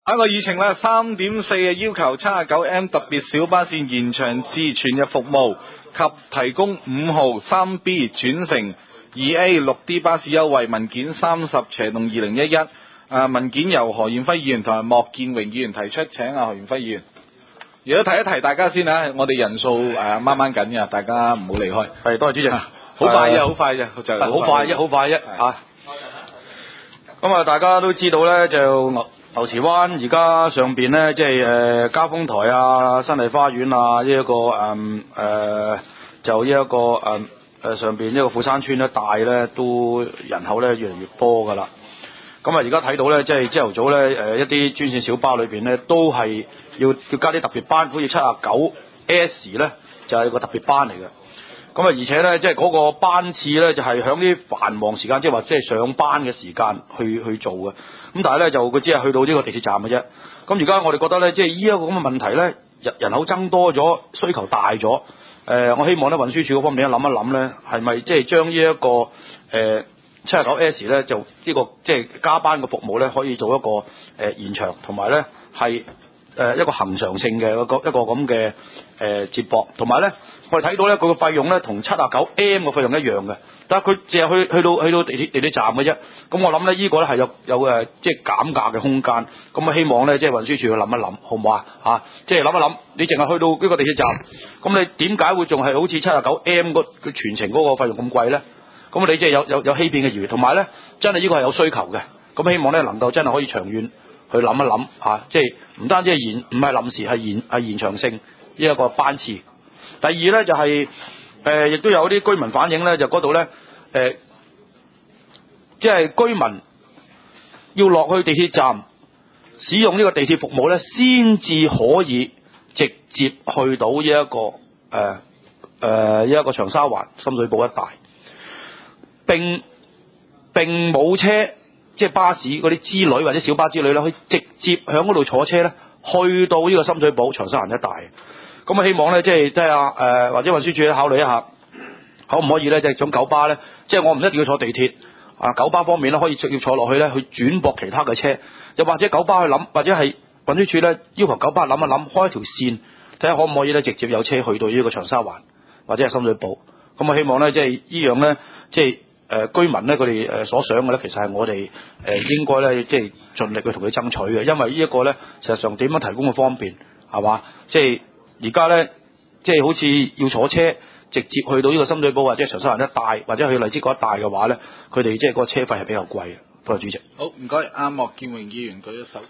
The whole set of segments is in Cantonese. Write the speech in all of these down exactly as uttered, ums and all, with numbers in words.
一個議程咧，三點四嘅要求，七十九 M 特別小巴線延長至全日服務，及提供五號、三 B 轉乘二 A 六 D 巴士優惠。文件三十斜動二零一一。啊，文件由何賢輝議員同埋莫建榮議員提出，請啊何賢輝議員。如果提一提大家先啊，我哋人數誒掹掹緊嘅，大家唔好離開。 係，多謝主席。 好快啫，好快啫，就好快啫，好快啫嚇。咁啊，大家都知道咧，就牛牛池灣而家上邊咧，即係誒嘉豐台啊、新麗花園啊，呢、這、一個誒誒、呃、就呢、這、一個誒誒、呃、上邊呢個富山村一帶咧，都人口咧越嚟越多噶啦。咁啊，而家睇到咧，即係朝頭早咧，誒、呃、一啲專線小巴裏邊咧，都係要要加啲特別班，好似七啊九 S 咧，就係、是、個特別班嚟嘅。咁啊，而且咧，即係嗰個班次咧，就係響啲繁忙時間，即係話即係上班嘅時間去去做嘅。咁但係咧，就佢只係去到呢個地鐵站嘅啫。咁而家我哋覺得咧，即係呢一個咁嘅問題咧，人人口增多咗，需求大咗。誒、呃，我希望咧運輸署嗰方面咧諗一諗咧，係咪即係將呢一個誒七十九 S 咧，就呢、這個即係加班嘅服務咧，可以做一個誒、呃、延長，同埋咧係誒一個恒常性嘅一個一個咁嘅誒接駁，同埋咧。我哋睇到咧，佢個費用咧同七啊九 M 嘅費用一樣嘅，但係佢淨係去去到去到地鐵地鐵站嘅啫。咁我諗咧，呢個咧係有有誒即係減價嘅空間。咁啊，希望咧即係運輸署去諗一諗，好唔好啊？嚇，即係諗一諗，你淨係去到呢個地鐵站，咁你點解會仲係好似七啊九 M 個佢全程嗰個費用咁貴咧？咁你即係有有有欺騙嘅疑慮，同埋咧真係呢個係有需求嘅。咁希望咧能夠真係可以長遠去諗一諗嚇，即係唔單止係延唔係臨時係延係延長性呢一個班次。第二咧就係、是、誒，亦、呃、都有啲居民反映咧，就嗰度咧誒，即係居民要落去地鐵站使用呢個地鐵服務咧，先至可以直接去到呢、這、一個誒誒呢一個長沙灣、深水埗一帶，並並冇車，即係巴士嗰啲之類或者小巴之類咧，可以直接響嗰度坐車咧，去到呢個深水埗、長沙灣一帶。咁啊，希望咧，即係即係啊，誒或者運輸署考慮一下，可唔可以咧，即係種九巴咧，即係我唔一定要坐地鐵啊，九巴方面咧可以直接坐落去咧，去轉駁其他嘅車，又或者九巴去諗，或者係運輸署咧要求九巴諗一諗，開一條線，睇下可唔可以咧直接有車去到呢個長沙灣或者係深水埗。咁啊，希望咧，即係呢樣咧，即係誒居民咧，佢哋誒所想嘅咧，其實係我哋誒應該咧，即係盡力去同佢爭取嘅，因為呢一個咧，實際上點樣提供嘅方便係嘛，即係。而家咧，即係好似要坐車直接去到呢個深水埗或者長沙灣一帶，或者去荔枝角一帶嘅話咧，佢哋即係嗰個車費係比較貴嘅。多謝主席。 好，唔該，阿莫建榮議員舉咗手。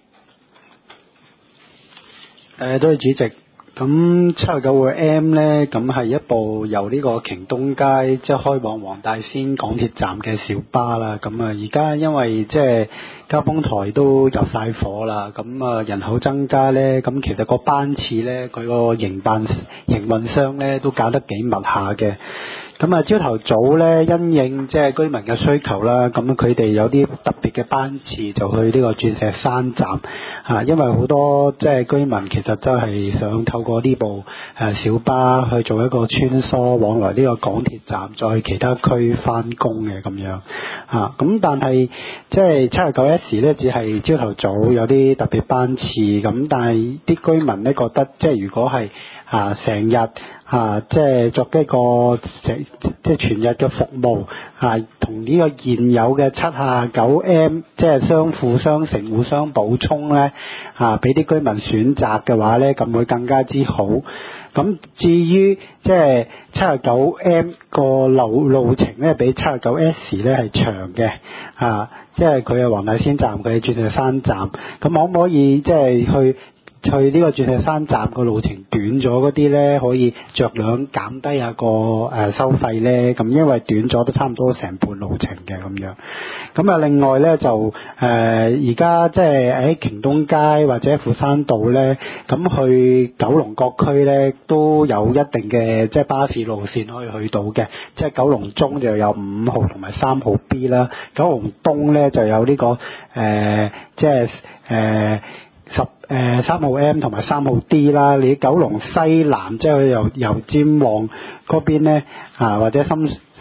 誒，多謝主席。咁七十九個 M 咧，咁係一部由呢個瓊東街即係開往黃大仙港鐵站嘅小巴啦。咁啊，而家因為即係嘉豐台都入晒伙啦，咁啊人口增加咧，咁其實個班次咧，佢個營辦營運商咧都搞得幾密下嘅。咁啊，朝頭早咧，因應即係居民嘅需求啦，咁佢哋有啲特別嘅班次就去呢個鑽石山站嚇，因為好多即係居民其實真係想透過呢部誒小巴去做一個穿梭往來呢個港鐵站，再去其他區翻工嘅咁樣嚇。咁但係即係七十九 S 咧，只係朝頭早有啲特別班次，咁但係啲居民咧覺得即係如果係啊成日啊，即係作一個即係全日嘅服務啊，同呢個現有嘅七啊九 M 即係相輔相成、互相補充咧啊，俾啲居民選擇嘅話咧，咁會更加之好。咁至於即係七啊九 M 個路路程咧，比七啊九 S 咧係長嘅啊，即係佢係黃大仙站，佢係鑽石山站，咁可唔可以即係去？去呢個鑽石山站個路程短咗嗰啲咧，可以酌量減低下個誒、呃、收費咧。咁因為短咗都差唔多成半路程嘅咁樣。咁啊，另外咧就誒而家即係喺瓊東街或者富山道咧，咁去九龍各區咧都有一定嘅即係巴士路線可以去到嘅。即係九龍中就有五號同埋三號 B 啦，九龍東咧就有呢、這個誒、呃、即係誒。呃十誒三號 M 同埋三號 D 啦，你九龍西南即係由由尖旺嗰邊咧啊，或者深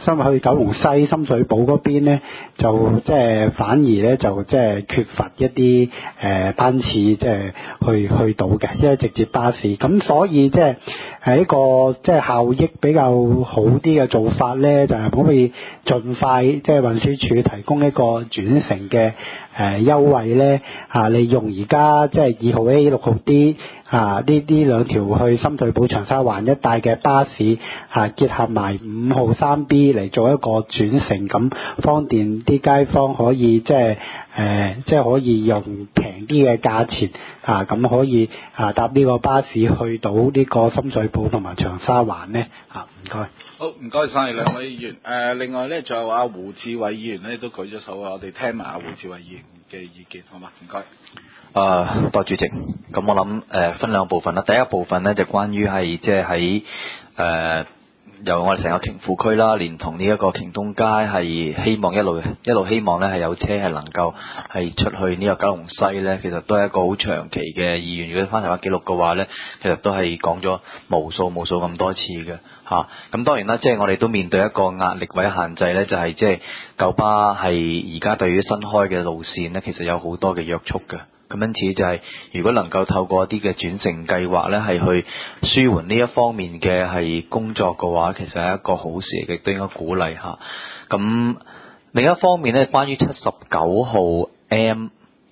深去九龍西、深水埗嗰邊咧，就即係反而咧就即係缺乏一啲誒、呃、班次即係去去到嘅，因為直接巴士。咁所以即係係一個即係效益比較好啲嘅做法咧，就係、是、可唔可以盡快即係運輸署提供一個轉乘嘅誒優惠咧？啊，利用而家即係二號 A、六號 D 啊呢呢兩條去深水埗、長沙灣一帶嘅巴士啊，結合埋五號三 B 嚟做一個轉乘，咁方便啲街坊可以即係誒即係可以用平啲嘅價錢啊，咁可以啊搭呢個巴士去到呢個深水埗同埋長沙灣咧啊，唔該。 好，唔該晒兩位議員。誒、呃，另外咧，仲有阿胡志偉議員咧都舉咗手啊，我哋聽埋阿胡志偉議員嘅意見，好嘛？唔該。 啊，多謝主席。咁我諗誒、呃、分兩部分啦。第一部分咧就關於係即係喺誒由我哋成個瓊富區啦，連同呢一個瓊東街係希望一路一路希望咧係有車係能夠係出去呢個九龍西咧，其實都係一個好長期嘅意願。如果翻查翻記錄嘅話咧，其實都係講咗無數無數咁多次嘅嚇。咁、啊、當然啦，即係我哋都面對一個壓力或者限制咧，就係即係九巴係而家對於新開嘅路線咧，其實有好多嘅約束嘅。咁因此就係、是，如果能夠透過一啲嘅轉乘計劃咧，係去舒緩呢一方面嘅係工作嘅話，其實係一個好事嚟嘅，都應該鼓勵下。咁另一方面咧，關於七十九號 M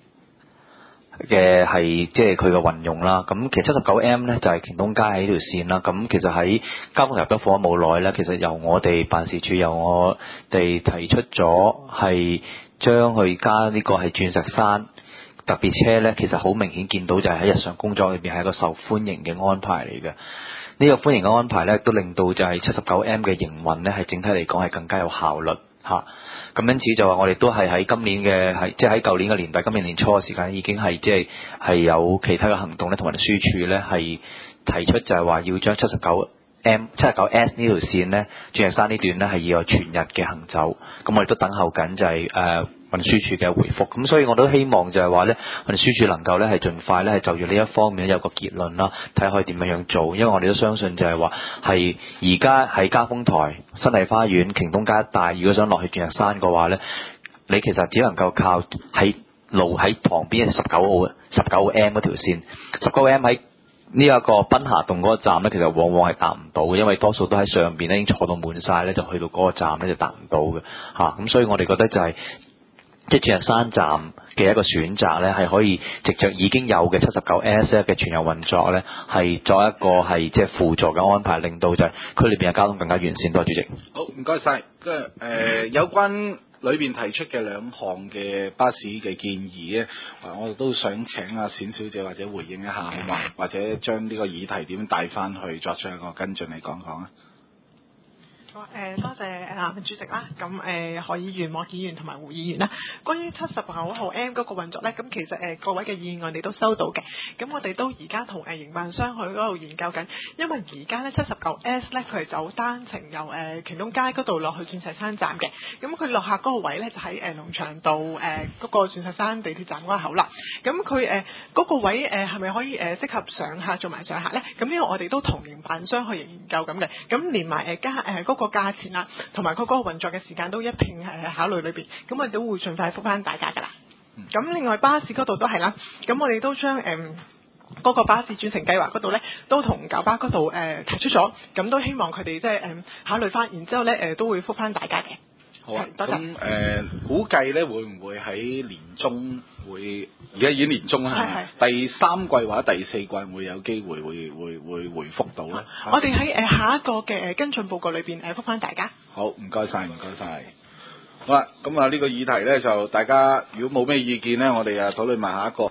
嘅係即係佢嘅運用啦。咁其實七十九 M 咧就係、是、瓊東街喺呢條線啦。咁其實喺交通入咗貨冇耐咧，其實由我哋辦事處由我哋提出咗係將佢加呢個係鑽石山特別車咧，其實好明顯見到就係喺日常工作裏邊係一個受歡迎嘅安排嚟嘅。呢、這個歡迎嘅安排咧，都令到就係七十九 M 嘅營運咧，係整體嚟講係更加有效率嚇。咁、啊、因此就話我哋都係喺今年嘅係即係喺舊年嘅年底、今年年初嘅時間已經係即係係有其他嘅行動咧，同埋運輸署咧係提出就係話要將七十九 M、七十九 S 呢條線咧，鑽石山呢段咧係要有全日嘅行走。咁我哋都等候緊就係、是、誒。呃運輸署嘅回覆，咁所以我都希望就係話咧，運輸署能夠咧係盡快咧係就住呢一方面有個結論啦，睇下可以點樣樣做，因為我哋都相信就係話係而家喺嘉豐台、新麗花園、瓊東街一帶，如果想落去鑽石山嘅話咧，你其實只能夠靠喺路喺旁邊十九號、十九 M 嗰條線，十九 M 喺呢一個賓霞洞嗰個站咧，其實往往係達唔到嘅，因為多數都喺上邊咧已經坐到滿晒咧，就去到嗰個站咧就達唔到嘅嚇，咁、啊、所以我哋覺得就係、是。即係鑽石山站嘅一個選擇咧，係可以藉着已經有嘅七十九 S 嘅全日運作咧，係作一個係即係輔助嘅安排，令到就係區裏邊嘅交通更加完善。多謝主席。 好，唔該晒。跟住誒有關裏邊提出嘅兩項嘅巴士嘅建議咧，我哋都想請阿冼小姐或者回應一下，好嘛？或者將呢個議題點帶翻去作出一個跟進嚟講講啊。 好誒，多謝誒主席啦，咁誒何議員、莫議員同埋胡議員啦。關於七十九號 M 嗰個運作咧，咁其實誒各位嘅意見我哋都收到嘅，咁我哋都而家同誒營辦商去嗰度研究緊，因為而家咧七十九 S 咧佢係走單程由誒瓊東街嗰度落去鑽石山站嘅，咁佢落客嗰個位咧就喺誒龍翔道誒嗰個鑽石山地鐵站嗰個口啦，咁佢誒嗰個位誒係咪可以誒適合上客做埋上客咧？咁呢個我哋都同營辦商去研究咁嘅，咁連埋誒加誒嗰個價錢啊，同埋佢嗰個運作嘅時間都一併誒考慮裏邊，咁我哋都會盡快覆返大家噶啦。咁、嗯、另外巴士嗰度都係啦，咁我哋都將誒嗰個巴士轉乘計劃嗰度咧，都同九巴嗰度誒提出咗，咁都希望佢哋即係誒考慮返，然之後咧誒、呃、都會覆返大家嘅。 好啊， 多謝。 咁誒、呃、估計咧會唔會喺年中會？而家已經年中啦，係咪？第三季或者第四季會有機會會會會回覆到咧？ 我哋喺誒下一個嘅跟進報告裏邊誒覆返大家。 好，唔該晒，唔該晒。好啦，咁啊呢個議題咧就大家如果冇咩意見咧，我哋啊討論埋下一個。